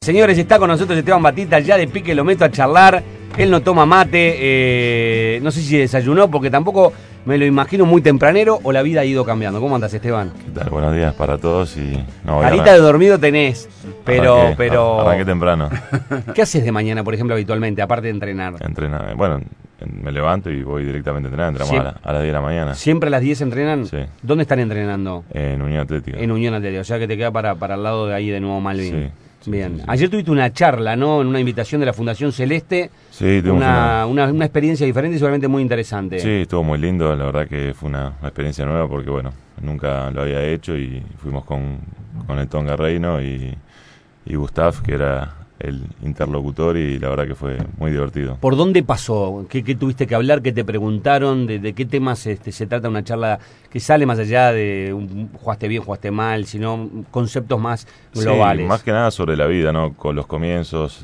Señores, está con nosotros Esteban Batista, ya de pique lo meto a charlar. Él no toma mate, no sé si desayunó, porque tampoco me lo imagino muy tempranero, o la vida ha ido cambiando. ¿Cómo andas, Esteban? ¿Qué tal? Buenos días para todos. Carita de dormido tenés, pero... Arranqué temprano. ¿Qué haces de mañana, por ejemplo, habitualmente, aparte de entrenar? Bueno, me levanto y voy directamente a entrenar. Entramos a las 10 de la mañana. ¿Siempre a las 10 entrenan? Sí. ¿Dónde están entrenando? En Unión Atlética. En Unión Atlética, o sea que te queda para el lado de ahí de Nuevo Malvin. Sí. Bien. Sí. Ayer tuviste una charla, ¿no? En una invitación de la Fundación Celeste. Sí, tuvimos una experiencia diferente y seguramente muy interesante. Sí, estuvo muy lindo. La verdad que fue una experiencia nueva porque, bueno, nunca lo había hecho y fuimos con el Tonga Reino y Gustav, que era el interlocutor, y la verdad que fue muy divertido. ¿Por dónde pasó? ¿Qué tuviste que hablar? ¿Qué te preguntaron? ¿De qué temas se trata una charla que sale más allá de jugaste bien, jugaste mal, sino conceptos más globales? Sí, más que nada sobre la vida, ¿no? Con los comienzos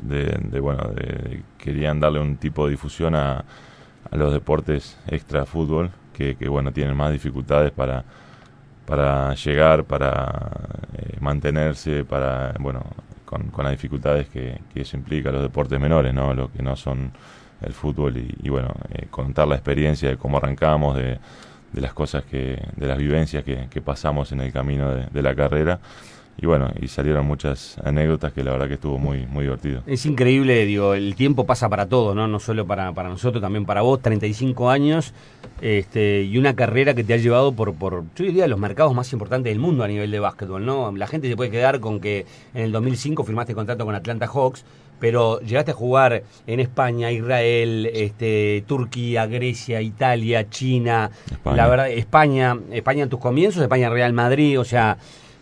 querían darle un tipo de difusión a los deportes extra fútbol que bueno, tienen más dificultades para llegar, para mantenerse, para, bueno, con las dificultades que eso implica, los deportes menores, ¿no? Lo que no son el fútbol y bueno, contar la experiencia de cómo arrancamos, de las cosas de las vivencias que pasamos en el camino de la carrera. Y bueno, y salieron muchas anécdotas que la verdad que estuvo muy, muy divertido. Es increíble, digo, el tiempo pasa para todos, ¿no? No solo para nosotros, también para vos, 35 años, y una carrera que te ha llevado por, yo diría, los mercados más importantes del mundo a nivel de básquetbol, ¿no? La gente se puede quedar con que en el 2005 firmaste contrato con Atlanta Hawks, pero llegaste a jugar en España, Israel, Turquía, Grecia, Italia, China, España. La verdad, España en tus comienzos, España Real Madrid, o sea...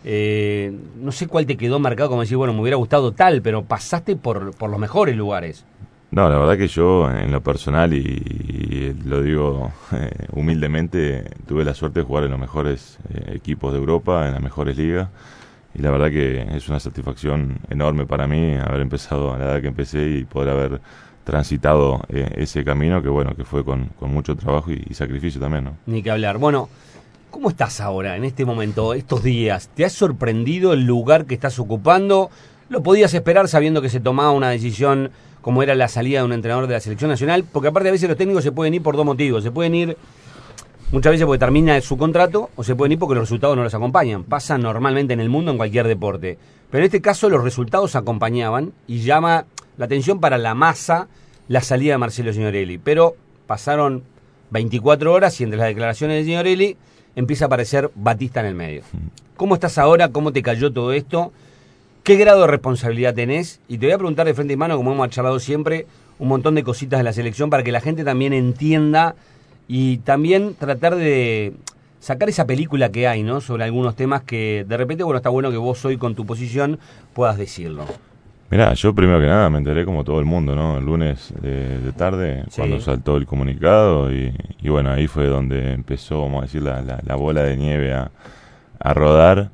no sé cuál te quedó marcado como decir, bueno, me hubiera gustado tal, pero pasaste por los mejores lugares. No, la verdad que yo en lo personal, y lo digo humildemente, tuve la suerte de jugar en los mejores equipos de Europa, en las mejores ligas, y la verdad que es una satisfacción enorme para mí haber empezado a la edad que empecé y poder haber transitado ese camino que bueno, que fue con mucho trabajo y sacrificio también, ¿no? Ni que hablar. Bueno, ¿cómo estás ahora, en este momento, estos días? ¿Te has sorprendido el lugar que estás ocupando? ¿Lo podías esperar sabiendo que se tomaba una decisión como era la salida de un entrenador de la selección nacional? Porque aparte a veces los técnicos se pueden ir por dos motivos. Se pueden ir muchas veces porque termina su contrato, o se pueden ir porque los resultados no los acompañan. Pasa normalmente en el mundo, en cualquier deporte. Pero en este caso los resultados acompañaban y llama la atención para la masa la salida de Marcelo Signorelli. Pero pasaron 24 horas y entre las declaraciones de Signorelli empieza a aparecer Batista en el medio. ¿Cómo estás ahora? ¿Cómo te cayó todo esto? ¿Qué grado de responsabilidad tenés? Y te voy a preguntar de frente y mano, como hemos charlado siempre, un montón de cositas de la selección para que la gente también entienda y también tratar de sacar esa película que hay, ¿no? Sobre algunos temas que de repente, bueno, está bueno que vos hoy con tu posición puedas decirlo. Mirá, yo primero que nada me enteré como todo el mundo, ¿no? El lunes de tarde, sí, cuando saltó el comunicado y bueno, ahí fue donde empezó, vamos a decir, la bola de nieve a rodar.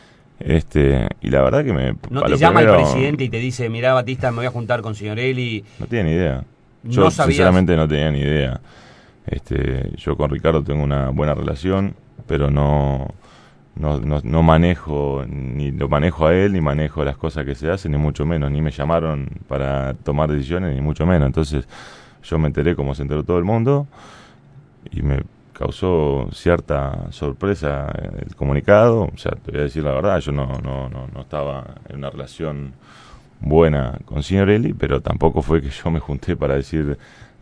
Y la verdad que ¿No te llama el presidente y te dice, mirá, Batista, me voy a juntar con Signorelli? No tenía ni idea. Yo sinceramente no tenía ni idea. Yo con Ricardo tengo una buena relación, pero no manejo, ni lo manejo a él, ni manejo las cosas que se hacen, ni mucho menos, ni me llamaron para tomar decisiones, ni mucho menos. Entonces yo me enteré como se enteró todo el mundo y me causó cierta sorpresa el comunicado. O sea, te voy a decir la verdad, yo no estaba en una relación buena con Signorelli, pero tampoco fue que yo me junté para decir,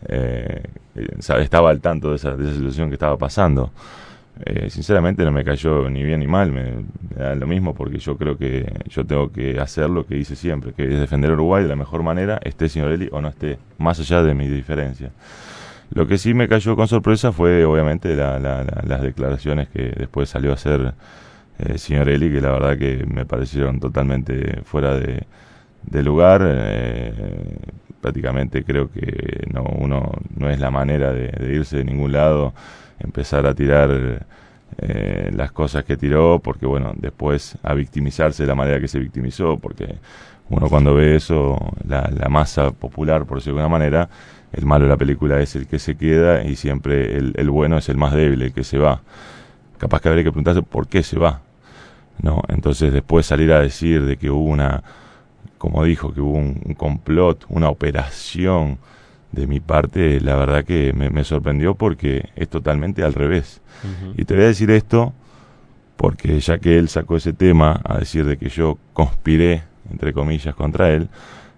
estaba al tanto de esa situación que estaba pasando. Sinceramente no me cayó ni bien ni mal, me da lo mismo, porque yo creo que yo tengo que hacer lo que hice siempre, que es defender a Uruguay de la mejor manera, esté Signorelli o no esté, más allá de mi diferencia. Lo que sí me cayó con sorpresa fue obviamente las declaraciones que después salió a hacer Signorelli, que la verdad que me parecieron totalmente fuera de lugar. Prácticamente creo que no es la manera de irse de ningún lado, empezar a tirar las cosas que tiró, porque bueno, después a victimizarse de la manera que se victimizó, porque uno cuando ve eso, la masa popular, por decirlo de alguna manera, el malo de la película es el que se queda y siempre el bueno es el más débil, el que se va. Capaz que habría que preguntarse por qué se va, ¿no? Entonces después salir a decir de que hubo como dijo, que hubo un complot, una operación de mi parte, la verdad que me sorprendió porque es totalmente al revés. Uh-huh. Y te voy a decir esto porque ya que él sacó ese tema a decir de que yo conspiré, entre comillas, contra él,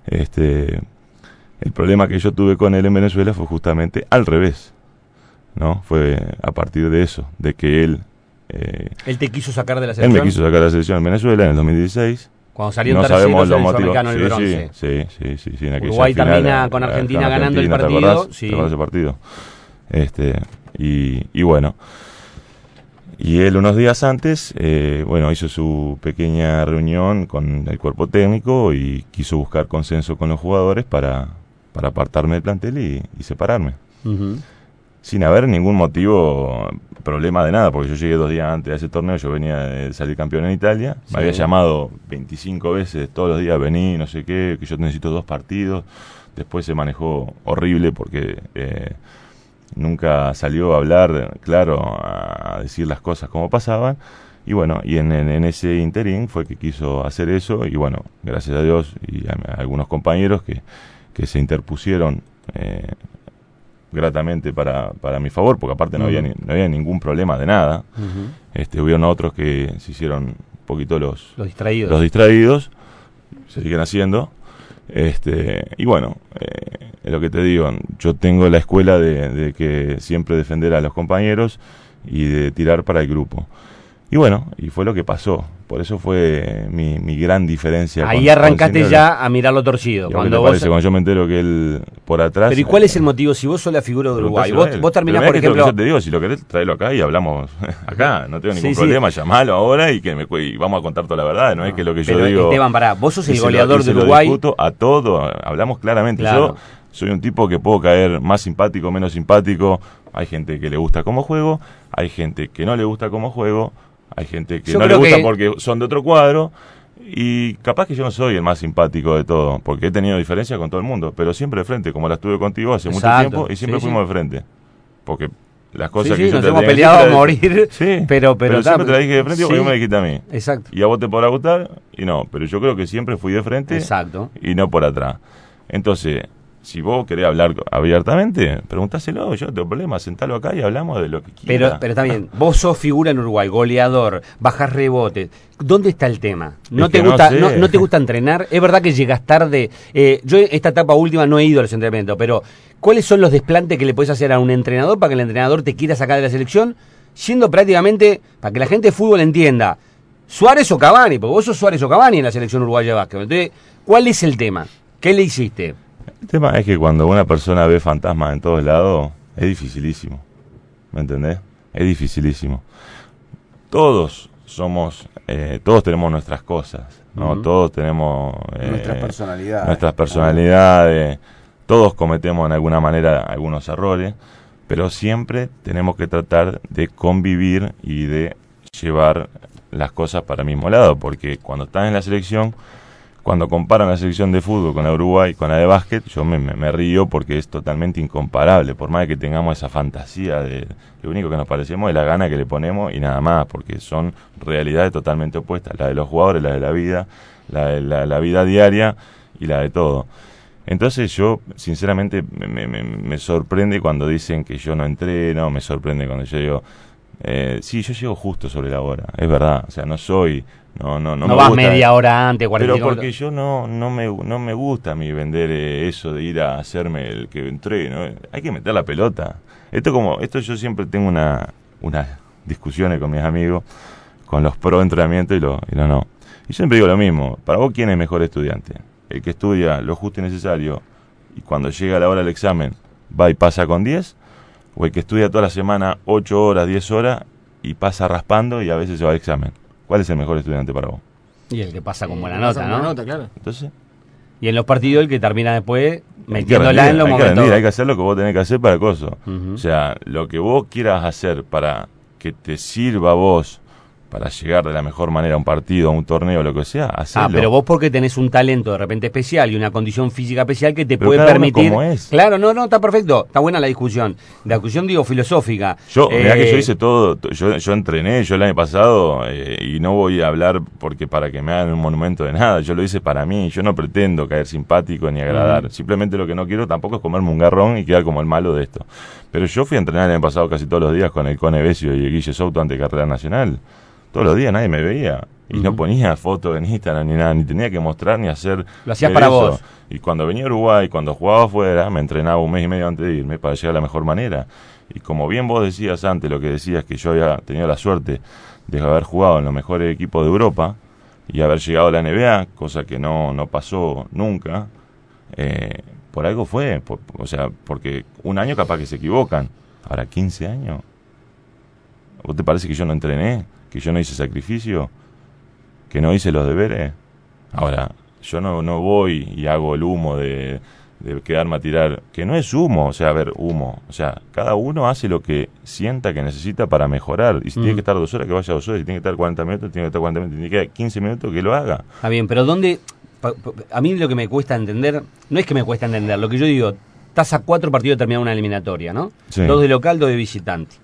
el problema que yo tuve con él en Venezuela fue justamente al revés, ¿no? Fue a partir de eso, de que él te quiso sacar de la selección. Él me quiso sacar de la selección en Venezuela en el 2016. Cuando salió un tercero sudamericano en el bronce. Sí, en Uruguay termina con Argentina ganando el partido. ¿Te acordás ese partido? Y bueno. Y él unos días antes, hizo su pequeña reunión con el cuerpo técnico y quiso buscar consenso con los jugadores para apartarme del plantel y separarme. Uh-huh. Sin haber ningún motivo, problema de nada, porque yo llegué 2 días antes de ese torneo, yo venía de salir campeón en Italia, me había llamado 25 veces todos los días, vení, no sé qué, que yo necesito 2 partidos, después se manejó horrible porque nunca salió a hablar, claro, a decir las cosas como pasaban, y bueno, y en ese interín fue que quiso hacer eso, y bueno, gracias a Dios y a algunos compañeros que se interpusieron gratamente para mi favor, porque aparte no había ningún problema de nada. Uh-huh. Hubieron otros que se hicieron un poquito los distraídos, se siguen haciendo. Y bueno, es lo que te digo, yo tengo la escuela de que siempre defender a los compañeros y de tirar para el grupo. Y bueno, y fue lo que pasó. Por eso fue mi gran diferencia. Ahí arrancaste ya a mirarlo torcido. Cuando yo me entero que él por atrás... Pero ¿y cuál es el motivo? Si vos sos la figura de Uruguay, vos terminás, por ejemplo... Yo te digo, si lo querés, tráelo acá y hablamos acá. No tengo ningún problema, llamalo ahora y vamos a contar toda la verdad. No es que lo que yo digo... Esteban, pará, vos sos el goleador de Uruguay. Lo discuto a todo, hablamos claramente. Claro. Yo soy un tipo que puedo caer más simpático, menos simpático. Hay gente que le gusta cómo juego, hay gente que no le gusta cómo juego. Hay gente que no le gusta porque son de otro cuadro y capaz que yo no soy el más simpático de todo, porque he tenido diferencias con todo el mundo, pero siempre de frente, como las tuve contigo hace mucho tiempo y siempre fuimos de frente. Porque las cosas que yo nos hemos peleado a morir, pero siempre te la dije de frente porque me la dijiste a mí. Exacto. Y a vos te podrá gustar y no, pero yo creo que siempre fui de frente y no por atrás. Entonces, si vos querés hablar abiertamente, preguntáselo, yo no tengo problema, sentalo acá y hablamos de lo que quieras. Pero está bien, vos sos figura en Uruguay, goleador, bajás rebotes. ¿Dónde está el tema? ¿No te gusta entrenar? Es verdad que llegas tarde. Yo esta etapa última no he ido a los entrenamientos, pero ¿cuáles son los desplantes que le podés hacer a un entrenador para que el entrenador te quiera sacar de la selección? Siendo prácticamente, para que la gente de fútbol entienda, Suárez o Cavani, porque vos sos Suárez o Cavani en la selección uruguaya de básquet. Entonces, ¿cuál es el tema? ¿Qué le hiciste? El tema es que cuando una persona ve fantasmas en todos lados, es dificilísimo. ¿Me entendés? Es dificilísimo. Todos tenemos nuestras cosas, ¿no? Uh-huh. Todos tenemos nuestras personalidades. Todos cometemos en alguna manera algunos errores, pero siempre tenemos que tratar de convivir y de llevar las cosas para el mismo lado, porque cuando estás en la selección, cuando comparan la selección de fútbol con la de Uruguay, con la de básquet, yo me río porque es totalmente incomparable, por más que tengamos esa fantasía de lo único que nos parecemos es la gana que le ponemos y nada más, porque son realidades totalmente opuestas, la de los jugadores, la de la vida, la vida diaria y la de todo. Entonces yo, sinceramente, me sorprende cuando dicen que yo no entreno, me sorprende cuando yo digo, sí, yo llego justo sobre la hora, es verdad, o sea, no soy... No me vas gusta, media hora antes, 45 pero porque yo no me gusta a mí vender eso de ir a hacerme el que entreno. Hay que meter la pelota. Esto yo siempre tengo unas discusiones con mis amigos, con los pro entrenamiento y los no. Y siempre digo lo mismo, para vos, ¿quién es mejor estudiante? El que estudia lo justo y necesario y cuando llega la hora del examen va y pasa con 10, o el que estudia toda la semana 8 horas, 10 horas y pasa raspando y a veces se va al examen. ¿Cuál es el mejor estudiante para vos? Y el que pasa con buena nota, ¿no? Buena nota, claro. Entonces, y en los partidos el que termina después metiéndola en los momentos. Hay que hacer lo que vos tenés que hacer para el coso. Uh-huh. O sea, lo que vos quieras hacer para que te sirva a vos para llegar de la mejor manera a un partido, a un torneo, lo que sea, hacelo. Pero vos porque tenés un talento de repente especial y una condición física especial que te Pero puede cada uno permitir... como es. Claro, no, está perfecto, está buena la discusión. La discusión, digo, filosófica. Mirá que yo hice todo, yo entrené, yo el año pasado, y no voy a hablar porque para que me hagan un monumento de nada, yo lo hice para mí, yo no pretendo caer simpático ni agradar, simplemente lo que no quiero tampoco es comerme un garrón y quedar como el malo de esto. Pero yo fui a entrenar el año pasado casi todos los días con el Cone Besio y el Guille Souto ante Carrera Nacional. Todos los días nadie me veía y no ponía fotos en Instagram ni nada, ni tenía que mostrar ni hacer. Lo hacías para vos. Y cuando venía a Uruguay, cuando jugaba afuera, me entrenaba un mes y medio antes de irme para llegar a la mejor manera. Y como bien vos decías antes, lo que decías que yo había tenido la suerte de haber jugado en los mejores equipos de Europa y haber llegado a la NBA, cosa que no pasó nunca, por algo fue. O sea, porque un año capaz que se equivocan, ahora 15 años. ¿Vos te parece que yo no entrené? ¿Que yo no hice sacrificio? ¿Que no hice los deberes? Ahora, yo no voy y hago el humo de quedarme a tirar, que no es humo, o sea, a ver, humo. O sea, cada uno hace lo que sienta que necesita para mejorar. Y si tiene que estar 2 horas, que vaya 2 horas. Si tiene que estar 40 minutos, tiene que estar 40 minutos. Si tiene que estar 15 minutos, que lo haga. Está bien, pero ¿dónde...? A mí lo que me cuesta entender, no es que me cuesta entender, lo que yo digo, estás a 4 partidos de terminar una eliminatoria, ¿no? Sí. 2 de local, 2 de visitante.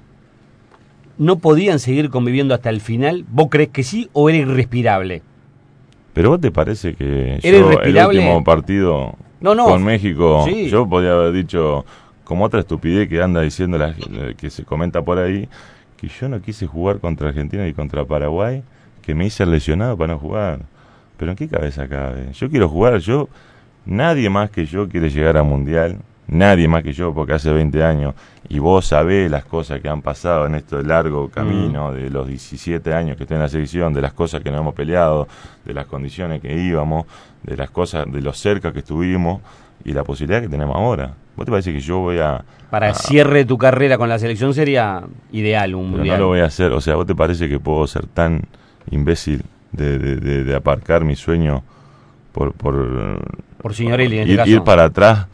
¿No podían seguir conviviendo hasta el final? ¿Vos crees que sí o era irrespirable? ¿Pero vos te parece que ¿Era yo irrespirable? el último partido con México, sí, yo podía haber dicho, como otra estupidez que anda diciendo que se comenta por ahí, que yo no quise jugar contra Argentina y contra Paraguay, que me hice lesionado para no jugar? ¿Pero en qué cabeza cabe? Yo quiero jugar, nadie más que yo quiere llegar a Mundial, nadie más que yo, porque hace 20 años, y vos sabés las cosas que han pasado en este largo camino, de los 17 años que estoy en la selección, de las cosas que nos hemos peleado, de las condiciones que íbamos, de las cosas, de lo cerca que estuvimos, y la posibilidad que tenemos ahora. ¿Vos te parece que yo voy a... Para el cierre de tu carrera con la selección sería ideal un mundial? Pero no lo voy a hacer, o sea, ¿vos te parece que puedo ser tan imbécil de aparcar mi sueño por Signorelli en este caso? Ir para atrás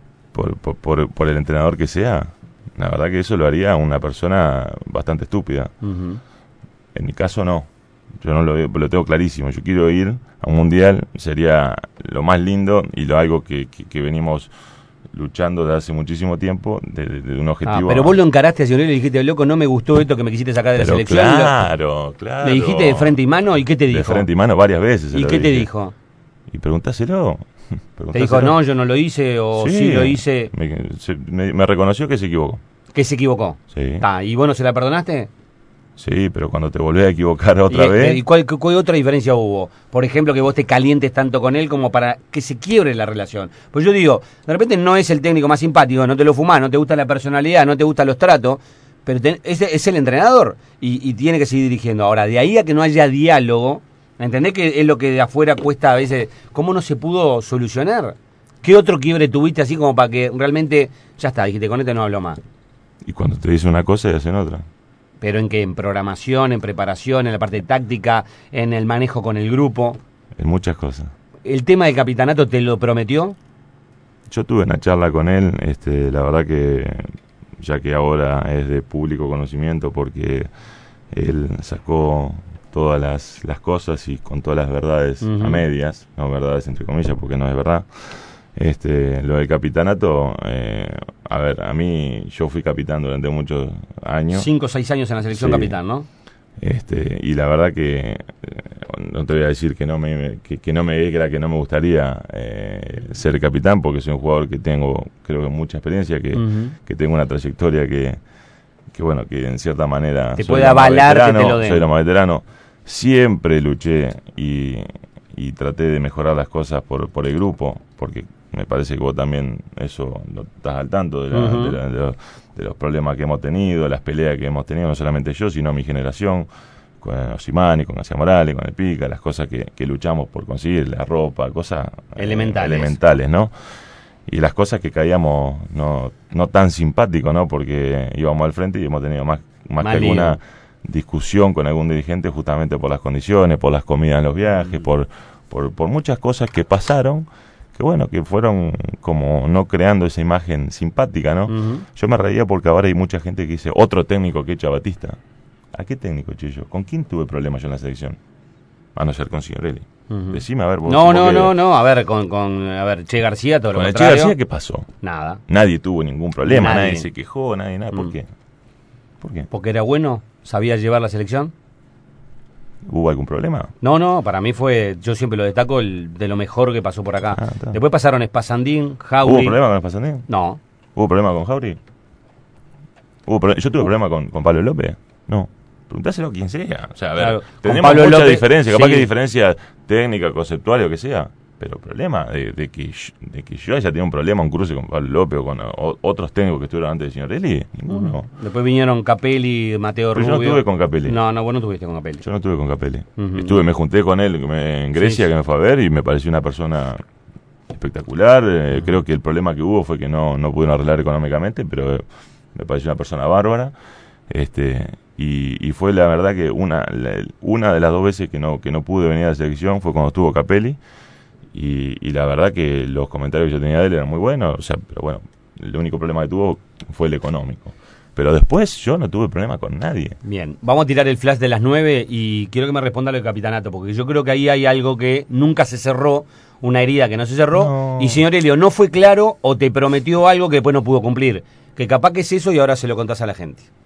por el entrenador que sea? La verdad que eso lo haría una persona bastante estúpida. En mi caso no, yo no lo tengo clarísimo. Yo quiero ir a un mundial, sería lo más lindo y algo que venimos luchando desde hace muchísimo tiempo, de un objetivo. Pero vos lo encaraste a Signorelli y le dijiste, loco, no me gustó esto que me quisiste sacar de la selección. Claro. Le dijiste de frente y mano, ¿y qué te dijo? De frente y mano varias veces. ¿Y qué te dijo? Y preguntáselo. ¿Te dijo, no, yo no lo hice, o sí lo hice? Me reconoció que se equivocó. ¿Que se equivocó? Sí. ¿Y vos no se la perdonaste? Sí, pero cuando te volvés a equivocar otra vez... ¿Y cuál otra diferencia hubo? Por ejemplo, que vos te calientes tanto con él como para que se quiebre la relación. Pues yo digo, de repente no es el técnico más simpático, no te lo fumás, no te gusta la personalidad, no te gustan los tratos, pero es el entrenador y tiene que seguir dirigiendo. Ahora, de ahí a que no haya diálogo, ¿entendés que es lo que de afuera cuesta a veces? ¿Cómo no se pudo solucionar? ¿Qué otro quiebre tuviste así como para que realmente, ya está, dijiste, con este no hablo más? Y cuando te dicen una cosa y hacen otra. ¿Pero en qué? ¿En programación, en preparación, en la parte táctica, en el manejo con el grupo? En muchas cosas. ¿El tema del capitanato te lo prometió? Yo tuve una charla con él, la verdad que, ya que ahora es de público conocimiento, porque él sacó todas las cosas y con todas las verdades a medias, no verdades entre comillas porque no es verdad. Lo del capitanato, a ver, a mí, yo fui capitán durante muchos años. 5 o 6 años en la selección, sí. Capitán, ¿no? Y la verdad que, no te voy a decir que no me alegra, que no me gustaría ser capitán, porque soy un jugador que tengo, creo que mucha experiencia, que tengo una trayectoria que bueno, que en cierta manera... Te puede avalar que te lo den. Soy lo más veterano. Siempre luché y traté de mejorar las cosas por el grupo, porque me parece que vos también eso lo estás al tanto de los problemas que hemos tenido, las peleas que hemos tenido, no solamente yo, sino mi generación, con Osimani, con García Morales, con el Pica, las cosas que luchamos por conseguir, la ropa, cosas elementales, ¿no? Y las cosas que caíamos no tan simpáticos, ¿no? Porque íbamos al frente y hemos tenido más que alguna discusión con algún dirigente justamente por las condiciones, por las comidas en los viajes, por muchas cosas que pasaron, que bueno, que fueron como no creando esa imagen simpática, ¿no? Yo me reía porque ahora hay mucha gente que dice, otro técnico que echa a Batista. ¿A qué técnico, Chillo? ¿Con quién tuve problemas yo en la selección? A no ser con Signorelli. Decime, a ver, vos. No, a ver, a ver, Che García, todo lo con el Che contrario. García, ¿qué pasó? Nada. Nadie tuvo ningún problema, Nadie. nadie se quejó, nadie nada. ¿Por qué? ¿Por qué? Porque era bueno, sabía llevar la selección. ¿Hubo algún problema? No, para mí fue, yo siempre lo destaco, de lo mejor que pasó por acá. Está. Después pasaron Espasandín, Jauri. ¿Hubo problema con el Pasandín? No. ¿Hubo problema con Jauri? ¿Yo tuve problema con Pablo López? No. Preguntáselo a quien sea. O sea, a ver, Claro, tenemos Pablo mucha López, diferencia, capaz sí. que diferencia técnica, conceptual, o que sea. Pero problema de que yo haya tenido un problema, un cruce con Pablo López o con otros técnicos que estuvieron antes de Signorelli, ninguno. Después vinieron Capelli, Mateo Pero Rubio. yo no estuve con Capelli. No, vos no estuviste con Capelli. Yo no estuve con Capelli. Me junté con él en Grecia, Sí. que me fue a ver, y me pareció una persona espectacular. Creo que el problema que hubo fue que no pudieron arreglar económicamente, pero me pareció una persona bárbara. Y fue la verdad que una de las 2 veces que no pude venir a la selección fue cuando estuvo Capelli. Y la verdad que los comentarios que yo tenía de él eran muy buenos. O sea, pero bueno, el único problema que tuvo fue el económico. Pero después yo no tuve problema con nadie. Bien, vamos a tirar el flash de las 9 y quiero que me responda lo del capitanato, porque yo creo que ahí hay algo que nunca se cerró, una herida que no se cerró, No. y señor Elio, no fue claro o te prometió algo que después no pudo cumplir. Que capaz que es eso y ahora se lo contás a la gente.